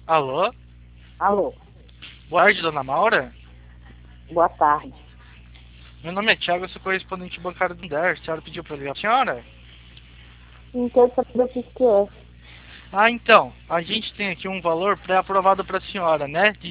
Alô? Alô, Boa tarde, dona Maura. boa tarde. Meu nome é Thiago, eu sou correspondente bancário do DER. A senhora pediu para ligar pra senhora? Não quero saber o que que é. Ah, então, a gente tem aqui um valor pré-aprovado para a senhora, né? De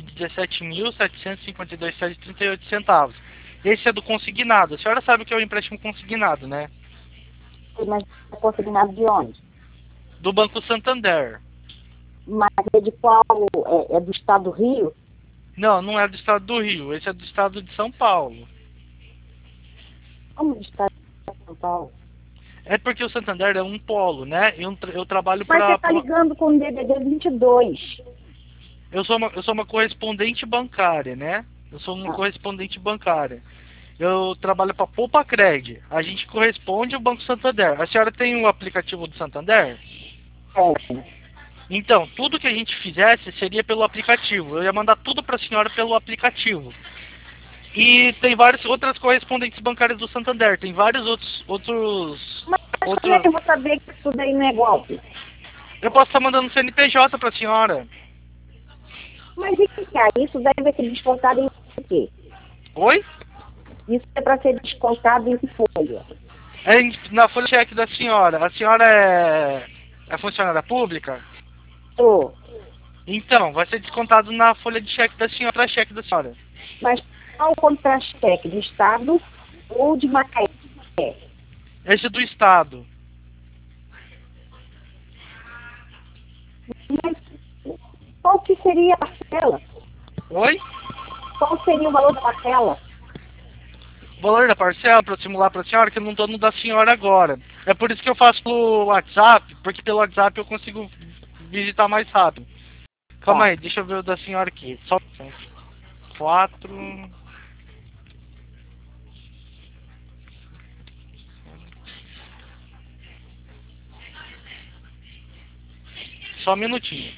R$ 17.752,38. Esse é do consignado. A senhora sabe o que é o empréstimo consignado, né? Mas é consignado de onde? Do Banco Santander. Mas é de qual? É do estado do Rio? Não, não é do estado do Rio. Esse é do estado de São Paulo. Como do estado de São Paulo? É porque o Santander é um polo, né? Eu trabalho Mas você para... está ligando com o DDD 22. Eu sou uma correspondente bancária, né? Eu sou uma Ah, correspondente bancária. Eu trabalho para Poupa Cred. A gente corresponde ao Banco Santander. A senhora tem o aplicativo do Santander? é. Então, tudo que a gente fizesse seria pelo aplicativo. Eu ia mandar tudo para a senhora pelo aplicativo. E tem várias outras correspondentes bancárias do Santander. Tem vários Mas como é outros. que eu vou saber que isso daí não é golpe? Eu posso estar mandando CNPJ para a senhora. Mas e que é? Isso deve ser descontado em quê? Oi? Isso é para ser descontado em folha. É na folha de cheque da senhora. A senhora é funcionária pública? Tô. Então, vai ser descontado na folha de cheque da senhora, cheque da senhora. Mas qual o contra-cheque? Do estado ou de Macaé? Esse é do Estado. Mas qual que seria a parcela? Oi? Qual seria o valor da parcela? O valor da parcela para simular para a senhora, que eu não estou no da senhora agora. É por isso que eu faço pelo WhatsApp, porque pelo WhatsApp eu consigo visitar mais rápido. Calma Tá. aí, deixa eu ver o da senhora aqui. Só 4. Só um minutinho.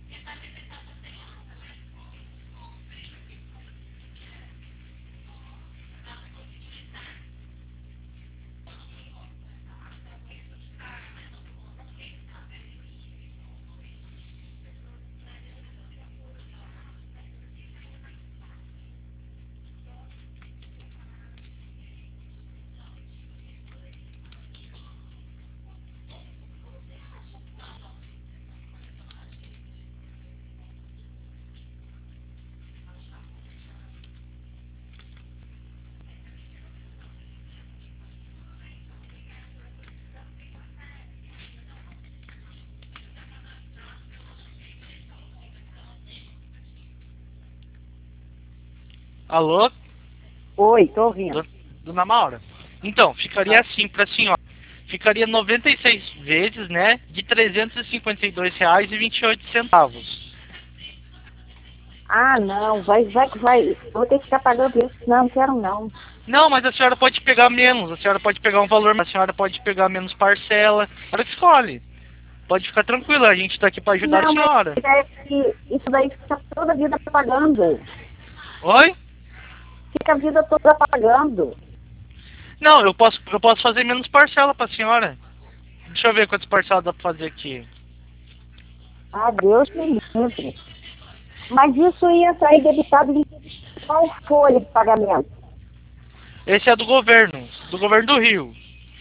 Alô? Oi, tô ouvindo. Do- Dona Maura? Então, ficaria Ah, assim para a senhora. Ficaria 96 vezes, né? De R$ 352,28. não, vai. Eu vou ter que ficar pagando isso. Não quero não. Não, mas a senhora pode pegar menos. A senhora pode pegar um valor, a senhora pode pegar menos parcela. A senhora que escolhe. Pode ficar tranquila, a gente está aqui para ajudar a Não, mas senhora. é que isso daí fica toda a vida pagando. Oi? Fica a vida toda pagando. Não, eu posso fazer menos parcela para a senhora. Deixa eu ver quantas parcelas dá para fazer aqui. Ah, Deus me livre. Mas isso ia sair debitado em qual folha de pagamento? Esse é do governo do Rio.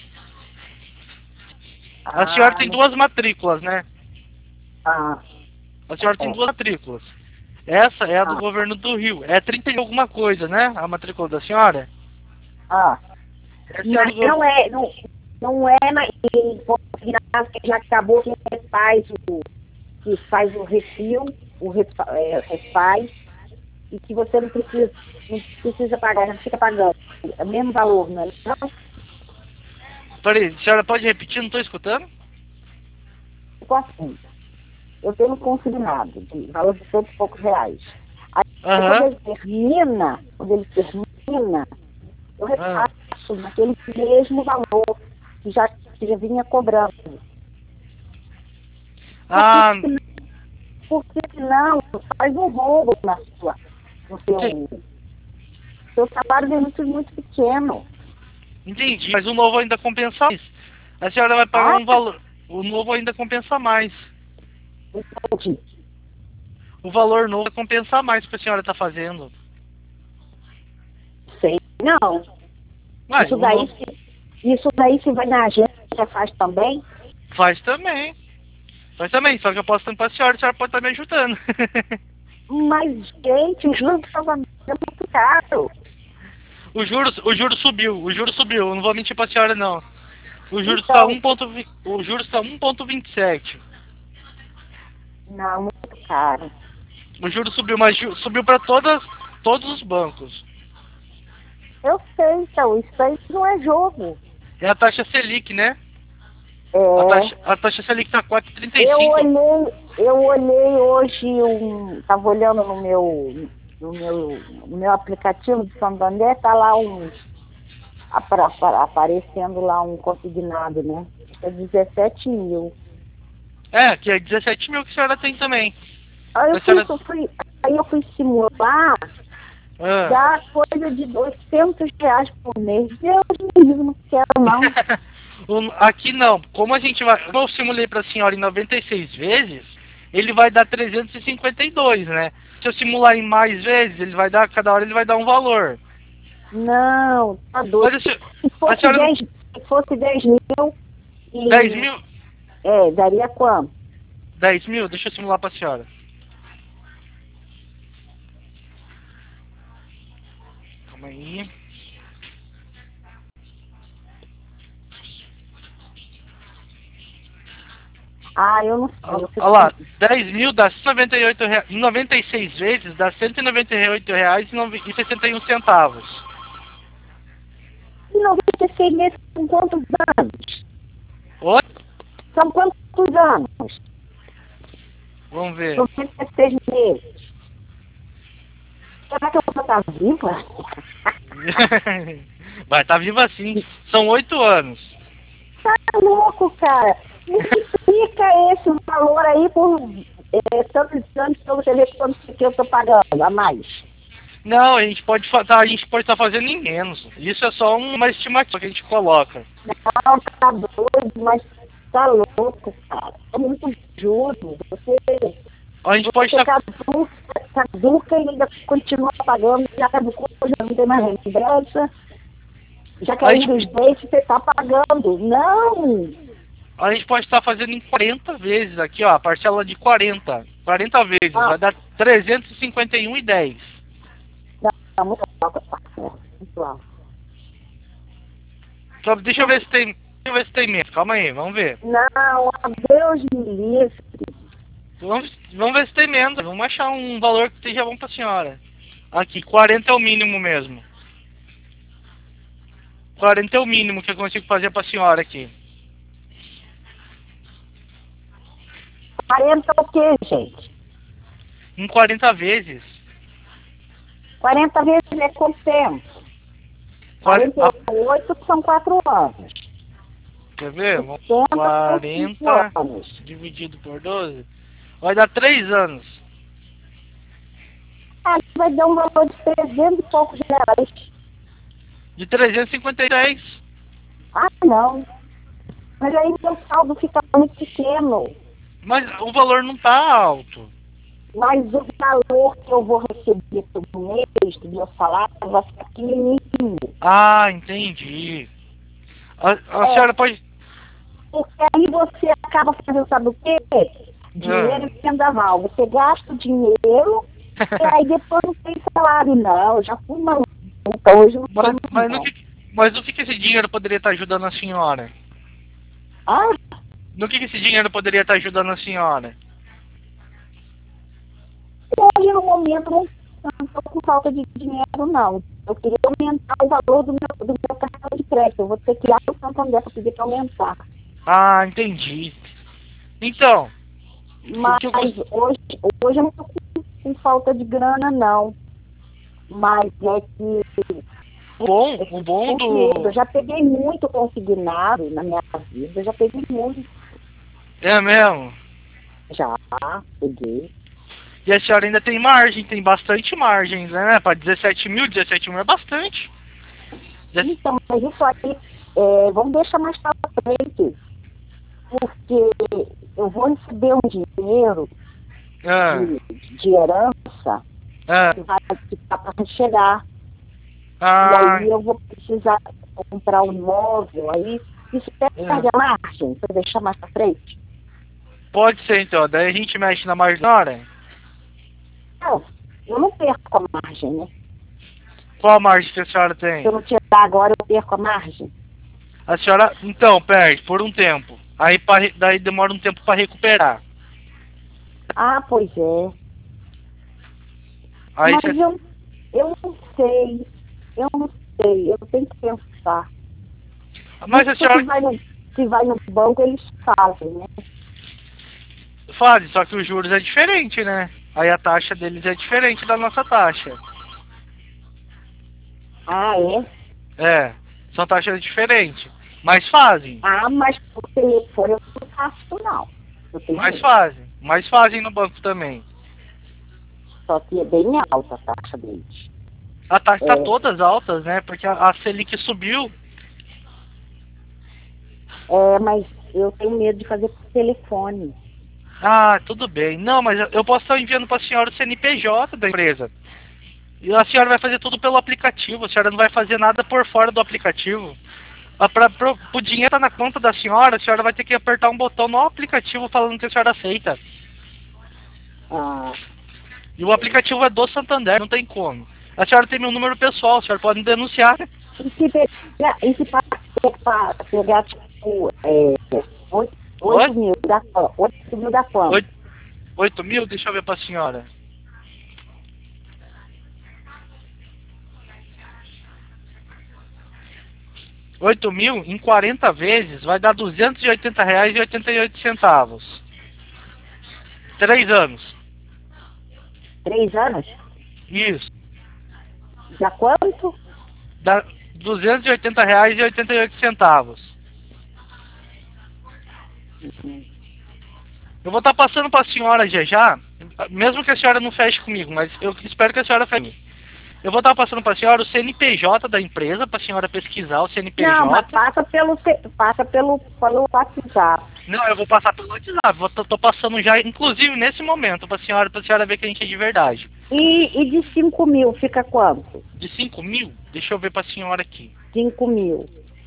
A senhora Ah, tem não. duas matrículas, né? Ah, A senhora tem é. duas matrículas. Essa é a do Ah, governo do Rio. É 30 e alguma coisa, né? A matrícula da senhora? ah. Essa é a Mas do governo. não é em consignado que já acabou quem faz o refil, refaz, e que você não precisa pagar, não fica pagando. É o mesmo valor, não é? Não, Peraí, a senhora pode repetir? Não estou escutando? ficou assim. Eu tenho um consignado de valor de R$ 100 e poucos. Aí Aham. quando ele termina, eu Ah. repasso naquele mesmo valor que já vinha cobrando. Porque, Ah, porque senão faz um roubo no entendi. seu salário é muito, muito pequeno. Entendi. Mas o novo ainda compensa mais. A senhora vai pagar Ah, um valor. O novo ainda compensa mais. entendi. o valor novo vai compensar mais o que a senhora está fazendo. Sei, não. Ué, Isso daí se vai na agência, faz também? faz também. Faz também, só que eu posso tanto para a senhora pode estar me ajudando. Mas, gente, o juros estava muito caro. O juros subiu, eu não vou mentir para a senhora não. O juros está Então, 1,27. não, muito caro. O juros subiu, mas subiu para todos os bancos. Eu sei, então, isso aí não é jogo. É a taxa Selic, né? É, A taxa Selic está 4,35. eu olhei hoje, tava olhando no meu aplicativo de Santander, tá lá aparecendo lá um consignado, né? É 17 mil. É, que é 17 mil que a senhora tem também. Aí A senhora... eu fui simular, Ah. dá coisa de R$ 200 por mês. Deus me livre, não quero não. Aqui não. Como a gente vai... Como eu simulei para a senhora em 96 vezes, ele vai dar 352, né? Se eu simular em mais vezes, ele vai dar... Cada hora ele vai dar um valor. Não, tá doido. Mas Se fosse 10 mil... 10 mil? Daria quanto? 10 mil? Deixa eu simular para a senhora. Calma aí. Eu não sei. Olha lá, 10 mil dá R$198, em 96 vezes dá R$198,61. E 96 meses são quantos anos? Oi? São quantos anos? Vamos ver. 96 meses. Será que eu vou estar viva? Vai estar viva sim. São 8 anos. Tá louco, cara. Me explica esse valor aí por tantos anos pra você ver quanto que eu tô pagando a mais. Não, a gente pode estar fazendo em menos. Isso é só uma estimativa que a gente coloca. Não, tá doido, mas tá louco, cara. É muito juros. A gente pode estar... caduca e ainda continua pagando, já caducou, já não tem mais lembrança. Já caiu dos dentes, você tá pagando. Não! A gente pode estar fazendo em 40 vezes aqui, ó, a parcela de 40. 40 vezes, vai dar 351,10. Tá muito alta, muito alta. Só deixa eu ver se tem menos. Calma aí, vamos ver. Não, Deus me livre. Vamos ver se tem menos. Vamos achar um valor que esteja bom pra senhora. Aqui, 40 é o mínimo mesmo. 40 é o mínimo que eu consigo fazer pra senhora aqui. 40 é o quê, gente? Em 40 vezes. 40 vezes é quanto tempo? 48 são 4 anos. Quer ver? 40 anos dividido por 12 vai dar 3 anos. Vai dar um valor de 300 e poucos reais. De 356. Não. Mas aí meu saldo fica muito pequeno. Mas o valor não tá alto. Mas o valor que eu vou receber todo mês do meu salário vai ficar pequenininho. Entendi. A senhora pode... Porque aí você acaba fazendo, sabe o quê? Dinheiro e vendaval. Você gasta o dinheiro e aí depois não tem salário, não. Eu já fui maluca. Hoje não mas no que esse dinheiro poderia estar ajudando a senhora? No que esse dinheiro poderia estar ajudando a senhora? Hoje, no momento, não estou com falta de dinheiro, não. Eu queria aumentar o valor do meu cartão de crédito. Eu vou ter que ir lá no Santander para pedir para aumentar. Entendi. Então... Mas hoje eu não estou com falta de grana, não. Mas é que... O bom do... Eu já peguei muito consignado na minha vida. Eu já peguei muito. É mesmo? Já peguei. E a senhora ainda tem margem, tem bastante margem, né? Para 17 mil é bastante. Então, mas isso aí, vamos deixar mais para frente. Porque eu vou receber um dinheiro Ah, de herança ah, que vai ficar para chegar. E ah, aí eu vou precisar comprar um imóvel aí. Isso perde a margem para deixar mais para frente? pode ser então. Daí a gente mexe na margem da hora. Não, eu não perco a margem, né? Qual a margem que a senhora Se tem? eu não tirar agora, eu perco a margem. A senhora, então, perde por um tempo. Aí daí demora um tempo para recuperar. Ah, pois é. Aí Mas você. eu não sei. Eu não sei. Eu tenho que pensar. Mas a Isso senhora se vai no banco, eles fazem, né? faz, só que os juros é diferente, né? Aí a taxa deles é diferente da nossa taxa. Ah, é? É, são taxas diferentes. Mas fazem. Ah, mas por telefone eu não faço, não. Eu tenho Mas medo. fazem. Mas fazem no banco também. Só que é bem alta a taxa deles. A taxa tá É, todas altas, né? Porque a Selic subiu. mas eu tenho medo de fazer por telefone. Ah, tudo bem. Não, mas eu posso estar enviando para a senhora o CNPJ da empresa. E a senhora vai fazer tudo pelo aplicativo. A senhora não vai fazer nada por fora do aplicativo. O dinheiro estar na conta da senhora, a senhora vai ter que apertar um botão no aplicativo falando que a senhora aceita. Ah, E o aplicativo é do Santander, não tem como. A senhora tem meu número pessoal, a senhora pode me denunciar. e se pegar tipo, 8, Oi? 8 mil da conta? 8 mil da conta. 8 mil? Deixa eu ver pra senhora. 8 mil em 40 vezes vai dar R$ 280,88. 3 anos. 3 anos? Isso. Dá quanto? Dá R$ 280,88. Eu vou estar passando para a senhora já, mesmo que a senhora não feche comigo, mas eu espero que a senhora feche. Eu vou estar passando para a senhora o CNPJ da empresa, para a senhora pesquisar o Não, mas CNPJ. passa pelo WhatsApp. Não, eu vou passar pelo WhatsApp, tô passando já, inclusive nesse momento, para a senhora ver que a gente é de verdade. E de 5 mil fica quanto? De 5 mil, deixa eu ver para a senhora aqui. 5 mil.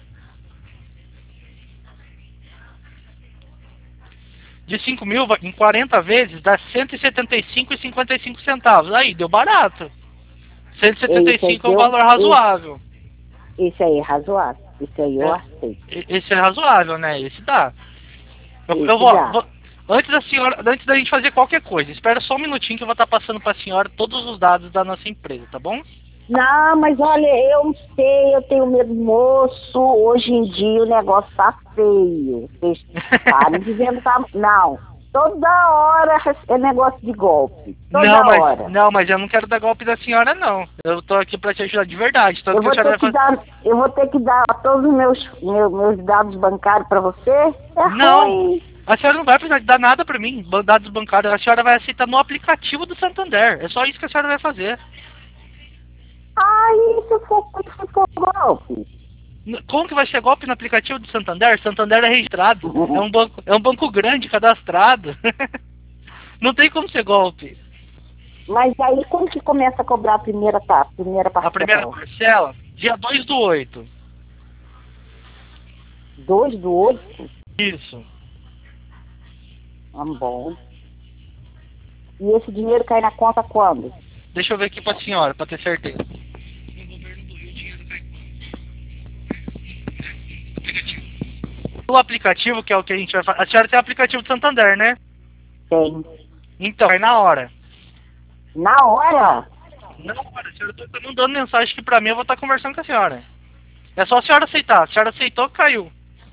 De 5 mil, em 40 vezes, dá R$ 175,55. Aí, deu barato. Esse aí 175 é um valor razoável. Esse aí é razoável. Esse aí eu É, aceito. esse é razoável, né? Esse dá. Eu Esse dá. antes da gente fazer qualquer coisa, espera só um minutinho que eu vou estar passando para a senhora todos os dados da nossa empresa, tá bom? Não, mas olha, eu não sei, eu tenho medo, moço. Hoje em dia o negócio tá feio. Vocês param de inventar. Não. Toda hora é negócio de golpe. Toda hora. Mas eu não quero dar golpe da senhora, não. Eu tô aqui para te ajudar de verdade. Tanto Eu que a vou, senhora vai fazer... eu vou ter que dar todos os meus dados bancários para você? É Não, ruim. a senhora não vai precisar dar nada para mim, dados bancários. A senhora vai aceitar no aplicativo do Santander. É só isso que a senhora vai fazer. Aí, se for golpe. Como que vai ser golpe no aplicativo do Santander? Santander é registrado. É um banco grande, cadastrado. Não tem como ser golpe. Mas aí, quando que começa a cobrar a primeira parcela? A primeira parcela, dia 2/8. 2/8? Isso. Ah, bom. E esse dinheiro cai na conta quando? Deixa eu ver aqui pra senhora, pra ter certeza. O aplicativo, que é o que a gente vai fazer. A senhora tem o aplicativo do Santander, né? Tem. Então, é na hora. Na hora? Na hora, a senhora tá mandando mensagem aqui pra mim, eu vou estar conversando com a senhora. É só a senhora aceitar. A senhora aceitou, caiu.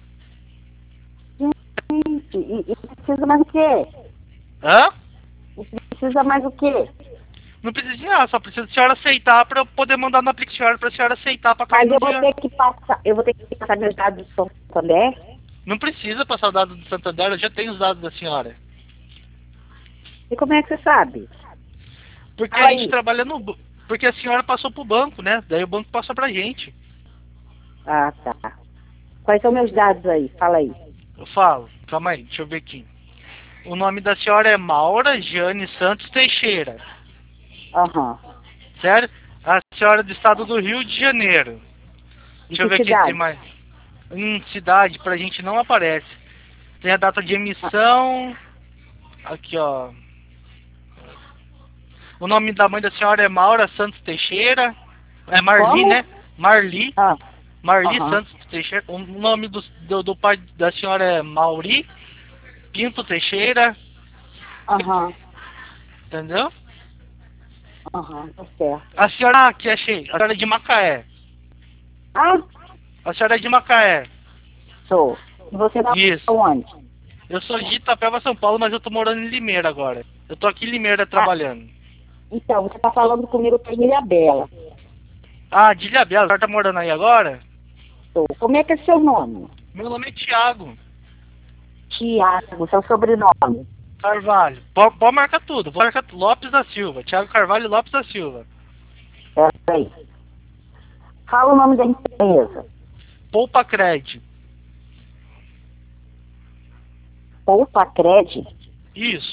Gente, e precisa mais o quê? Hã? E precisa mais o quê? Não precisa de nada, só precisa a senhora aceitar pra eu poder mandar no aplicativo pra senhora aceitar pra cair Mas no dia. eu vou ter que passar meus dados do Santander? Não precisa passar o dado do Santander, eu já tenho os dados da senhora. E como é que você sabe? Porque a gente trabalha porque a senhora passou pro banco, né? Daí o banco passa pra gente. Ah, tá. Quais são meus dados aí? Fala aí. Eu falo, calma aí, deixa eu ver aqui. O nome da senhora é Maura Jane Santos Teixeira. Aham. Certo? A senhora é do estado do Rio de Janeiro. Deixa eu ver aqui se tem mais. Cidade, pra gente não aparece. Tem a data de emissão. Aqui, ó. O nome da mãe da senhora é Maura Santos Teixeira. É Marli, Como? né? Marli. Ah, Marli Aham. Santos Teixeira. O nome do pai da senhora é Mauri Pinto Teixeira. aham. Entendeu? Aham, tá certo. A senhora aqui, achei. A senhora é de Macaé. Ah, A senhora é de Macaé. sou. E você tá Isso. onde? Eu sou de Itapeva, São Paulo, mas eu tô morando em Limeira agora. Eu tô aqui em Limeira trabalhando. Então, você tá falando comigo pra Ilhabela. Ah, de Ilhabela. A senhora tá morando aí agora? Sou. Como é que é seu nome? Meu nome é Thiago Tiago, seu sobrenome. Carvalho. Pode marcar tudo. Vou marcar Lopes da Silva. Thiago Carvalho Lopes da Silva. Peraí. Fala o nome da empresa. Poupa Cred. Poupa Cred. Isso.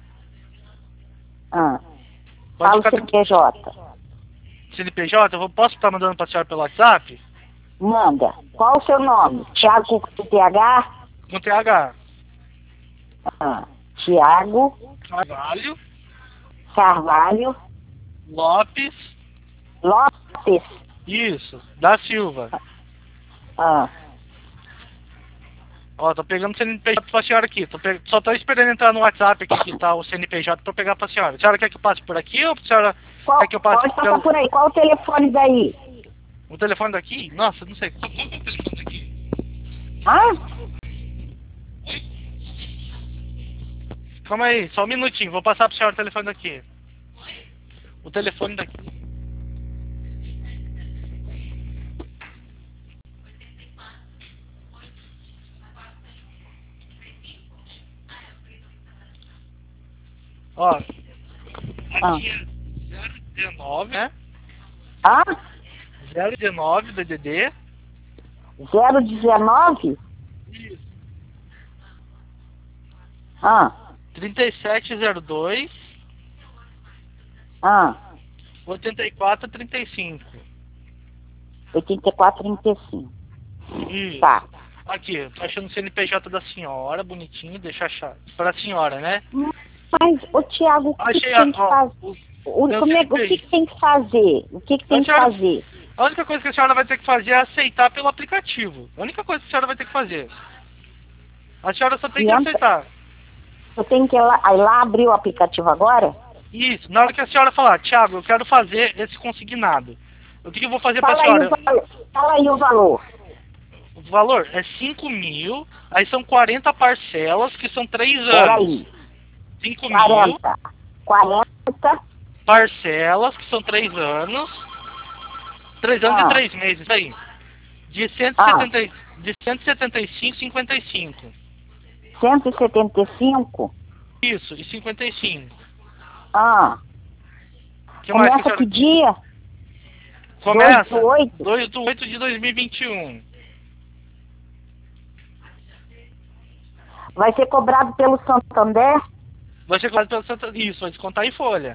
Ah. Pode Fala o ficar CNPJ. CNPJ. Posso estar mandando pra senhora pelo WhatsApp? Manda. Qual o seu nome? Tiago com TH? Com TH. Ah. Tiago Carvalho Carvalho Lopes. Lopes. Isso. Da Silva. Ah. Ó, tô pegando o CNPJ pra senhora aqui. Só tô esperando entrar no WhatsApp aqui que tá o CNPJ pra eu pegar pra senhora. A senhora quer que eu passe por aqui ou a senhora quer que eu passe Pode passar por aí. Qual o telefone daí? O telefone daqui? Nossa, não sei. Qual que é o telefone daqui? Ah? Calma aí, só um minutinho. Vou passar pra senhora o telefone daqui. O telefone daqui. Ó. Aqui é 019, né? Ah? 019 DDD. 019? Isso. Ah. 3702 Ah. 8435. 8435. Isso. Tá. Aqui, eu tô achando o CNPJ da senhora, bonitinho, deixa eu achar. Pra senhora, né? Mas, ô Tiago, o que Achei, tem que ó, fazer? meu Como é, o que tem que fazer? O que tem que senhora- fazer? A única coisa que a senhora vai ter que fazer é aceitar pelo aplicativo. A única coisa que a senhora vai ter que fazer. A senhora só tem que Adianta? aceitar. Eu tenho que ir lá abrir o aplicativo agora? Isso, na hora que a senhora falar, Thiago, eu quero fazer esse consignado. O que eu vou fazer pra Fala aí, senhora? fala aí o valor. O valor é 5.000, aí são 40 parcelas, que são 3 anos. Peraí. 5.000 40. parcelas, que são 3 anos. 3 anos Ah. e 3 meses, isso aí. De 175,55. 175? Isso, e 55. Ah. Que mais que a Começa que senhora... dia? Começa 2/8? 2/8 de 2021. Vai ser cobrado pelo Santander? Vai ser cobrado pelo Santa... Isso, vai descontar em folha.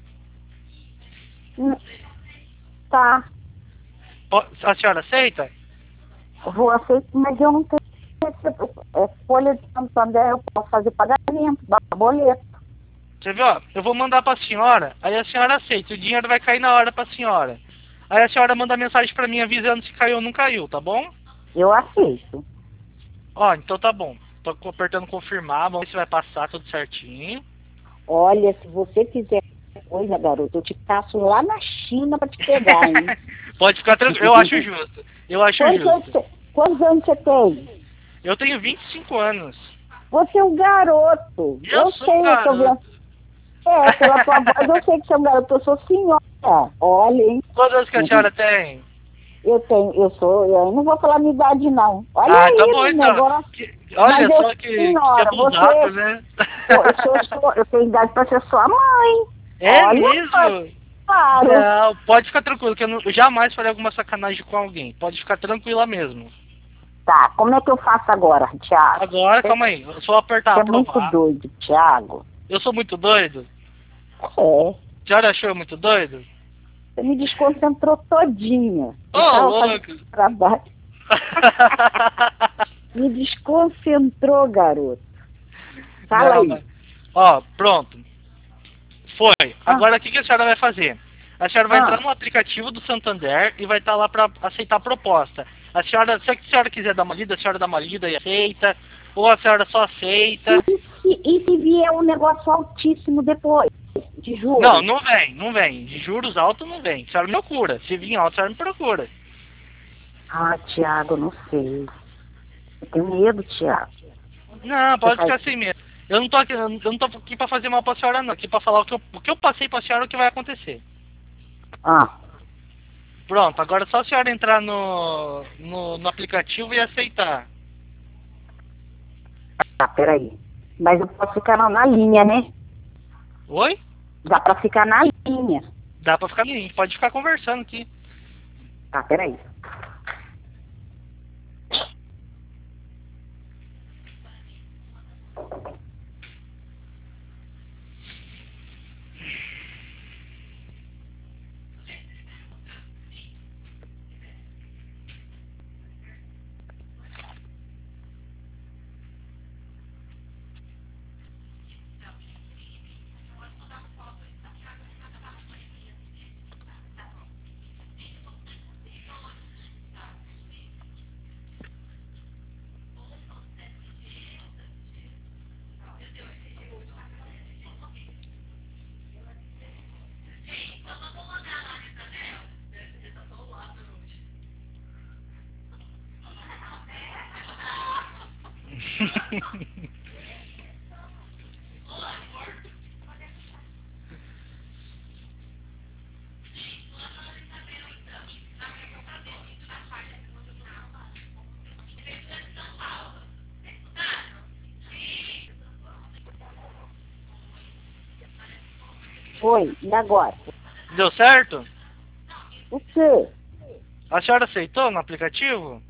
Tá. A senhora aceita? Vou aceitar, mas eu não tenho folha de Santander, eu posso fazer pagamento, dar boleto. Você viu, ó, eu vou mandar pra senhora, aí a senhora aceita, o dinheiro vai cair na hora pra senhora. Aí a senhora manda mensagem pra mim avisando se caiu ou não caiu, tá bom? Eu aceito. Ó, então tá bom. Tô apertando confirmar, vamos ver se vai passar tudo certinho. Olha, se você fizer coisa, garoto, eu te passo lá na China pra te pegar, hein? Pode ficar tranquilo, eu acho justo. Eu acho justo. Quantos anos você tem? Eu tenho 25 anos. Você é um garoto. Eu sou sei, um garoto. eu tô vendo. Pela tua voz eu sei que você é um garoto, eu sou senhora. Olha, hein? Quantos anos que a senhora tem? Eu não vou falar minha idade, não. Olha Ah, aí, tá bom então. negócio. Olha Mas só que senhora, abusado, você... né? Eu tenho idade pra ser sua mãe. É Olha, mesmo? claro. Não, pode ficar tranquilo, que eu jamais farei alguma sacanagem com alguém. Pode ficar tranquila mesmo. Tá, como é que eu faço agora, Thiago? Agora, calma aí. Eu só apertar Você é muito aprovar. doido, Thiago. Eu sou muito doido? É, A senhora achou eu muito doido? você me desconcentrou todinha. Ô, Eu tava louco! fazendo trabalho. Me desconcentrou, garoto. Fala Não, aí. mas- Ó, pronto. Foi. Agora o que a senhora vai fazer? A senhora vai entrar no aplicativo do Santander e vai estar lá para aceitar a proposta. A senhora, se a senhora quiser dar uma lida, a senhora dá uma lida e aceita. Ou a senhora só aceita. E se vier um negócio altíssimo depois? De juros? Não, não vem. De juros altos não vem. A senhora me procura. Se vir alto, a senhora me procura. Ah, Thiago, eu não sei. Eu tenho medo, Thiago. Não, pode Você ficar faz- sem medo. Eu não tô aqui pra fazer mal pra senhora, não. Aqui pra falar o que eu passei pra senhora, o que vai acontecer. Ah, Pronto, agora é só a senhora entrar no aplicativo e aceitar. tá, peraí. Mas eu posso ficar na linha, né? Oi? Dá pra ficar na linha. Dá pra ficar, a gente pode ficar conversando aqui. Tá, peraí. Oi, e agora? Deu certo? O quê? A senhora aceitou no aplicativo?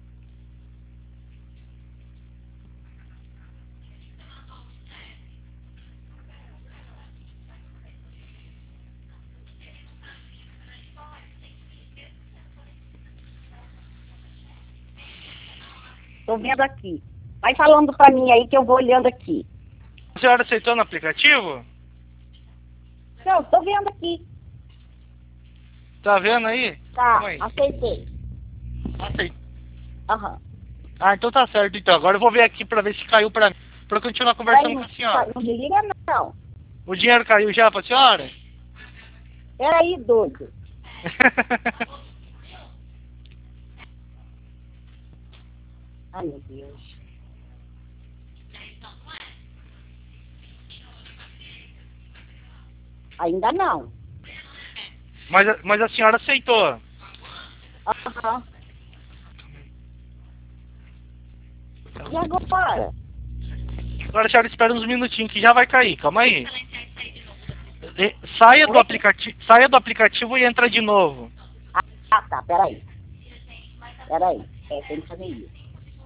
Tô vendo aqui. Vai falando pra mim aí que eu vou olhando aqui. A senhora aceitou no aplicativo? Não, tô vendo aqui. Tá vendo aí? Tá, Calma aí. aceitei. Aceitei. Aham. Ah, então tá certo então. Agora eu vou ver aqui pra ver se caiu pra mim. Pra eu continuar conversando Aí, com a senhora. não desliga não. O dinheiro caiu já pra senhora? Peraí, doido. Ai, meu Deus. Ainda não. mas a senhora aceitou. Aham. E agora? Agora a senhora espera uns minutinhos que já vai cair. Calma aí. Saia do aplicativo e entra de novo. Ah, tá, peraí. Peraí. É, tem que fazer isso.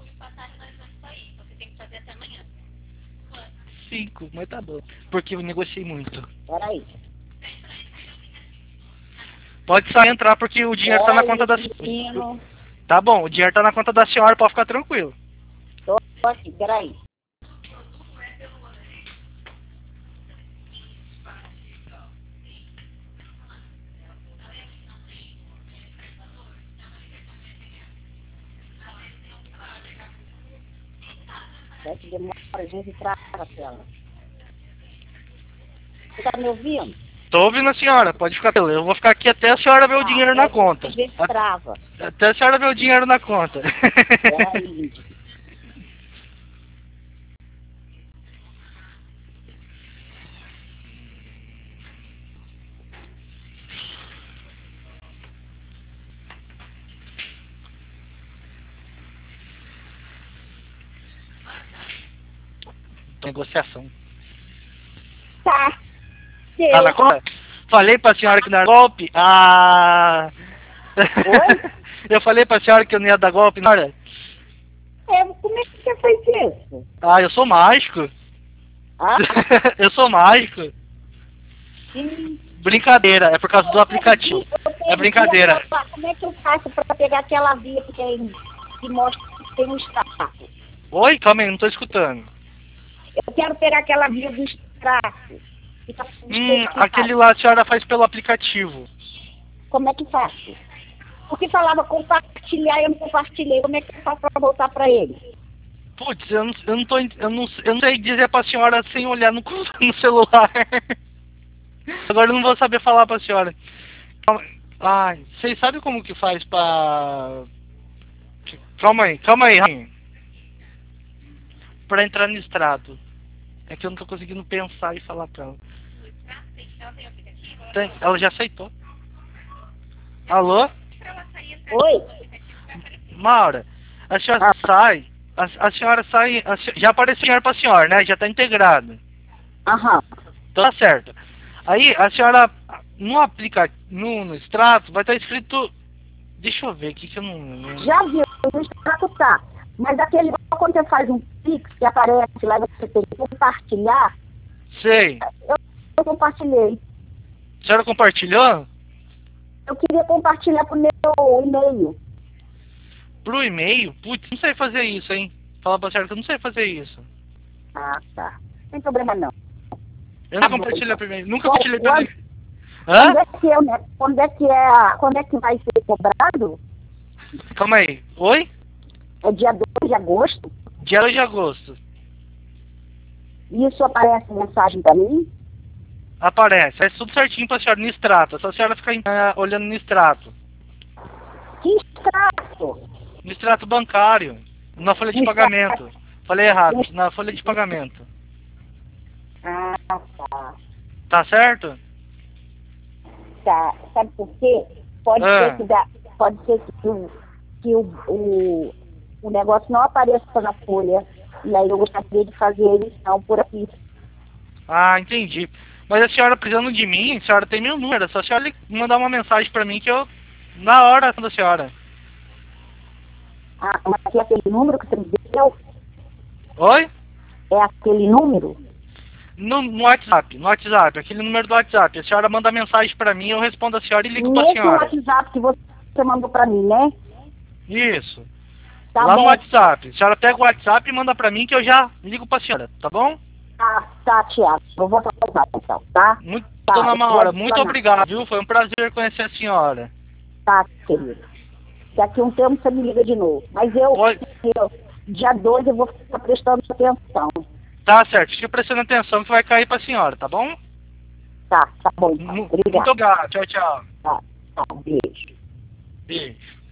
5, mas tá bom. Porque eu negociei muito. Peraí. Pode sair e entrar porque o dinheiro tá na conta da menino. Tá bom, o dinheiro tá na conta da senhora, pode ficar tranquilo. Tô aqui, peraí. É que demora, a gente trava a tela. Você tá me ouvindo? Tô ouvindo a senhora, pode ficar tranquilo. Eu vou ficar aqui até a senhora ver o dinheiro na conta. Às vezes trava. Até a senhora ver o dinheiro na conta. Peraí. Negociação. Tá. Tá na conta? Falei pra senhora que não era golpe? Ah! Oi? Eu falei pra senhora que eu não ia dar golpe na hora? Como é que você fez isso? Ah, eu sou mágico. Ah, Eu sou mágico. sim. Brincadeira, é por causa do aplicativo. É brincadeira. Como é que eu faço para pegar aquela via que mostra que tem um extrato? Oi? Calma aí, não tô escutando. Eu quero pegar aquela via do extrato. Que tá Aquele lá a senhora faz pelo aplicativo. Como é que faço? Porque falava compartilhar, eu não compartilhei. Como é que eu faço para voltar para ele? Putz, eu não sei dizer pra senhora sem olhar no, no celular. Agora eu não vou saber falar pra senhora. Ai, vocês sabem como que faz pra... Calma aí, Rainha. Pra entrar no extrato. É que eu não tô conseguindo pensar e falar pra ela. Ela já aceitou. Alô? Oi? Maura, a senhora sai... A senhora sai... já apareceu dinheiro pra senhora, né? Já tá integrado. Aham. Então tá certo. Aí a senhora... No aplicativo... No extrato vai estar escrito... Deixa eu ver aqui que eu não... Já viu, no extrato tá. Mas aquele, quando você faz um pix, que aparece lá, você tem que compartilhar, Sei. eu compartilhei. A senhora compartilhou? Eu queria compartilhar pro meu e-mail. Pro e-mail? Putz, não sei fazer isso, hein? Fala pra senhora que eu não sei fazer isso. Ah, tá. Não tem problema não. Eu não compartilho pro e-mail. Nunca compartilhei pelo e-mail. Quando Hã? é que quando é que vai ser cobrado? Calma aí. Oi? É dia 2 de agosto? Dia 2 de agosto. Isso aparece mensagem pra mim? Aparece. É tudo certinho pra senhora no extrato. É só a senhora ficar olhando no extrato. Que extrato? No extrato bancário. Na folha de pagamento. Falei errado. Na folha de pagamento. Ah, tá. Tá certo? Tá. Sabe por quê? Pode ser que o negócio não apareça na folha. E aí eu gostaria de fazer ele não por aqui. Ah, entendi. Mas a senhora precisando de mim, a senhora tem meu número. É só a senhora mandar uma mensagem pra mim que eu... Na hora da senhora. Ah, mas é aquele número que você me deu? Oi? É aquele número? No WhatsApp. No WhatsApp. Aquele número do WhatsApp. A senhora manda mensagem pra mim, eu respondo a senhora e ligo pra Nesse senhora. WhatsApp que você mandou pra mim, né? Isso. Tá Lá bom. no WhatsApp. A senhora pega o WhatsApp e manda pra mim que eu já ligo pra senhora. Tá bom? Tá, Tiago. Eu vou trabalhar então, tá? Muito, Tá, dona eu vou Maura, muito adicionar. obrigado, viu? Foi um prazer conhecer a senhora. Tá, querido. Daqui a um tempo você me liga de novo. Mas dia 2 eu vou ficar prestando atenção. Tá certo. Fique prestando atenção que vai cair pra senhora, tá bom? Tá bom. Então. Muito Obrigado. obrigado. Tchau, tchau. Tá, beijo. Beijo.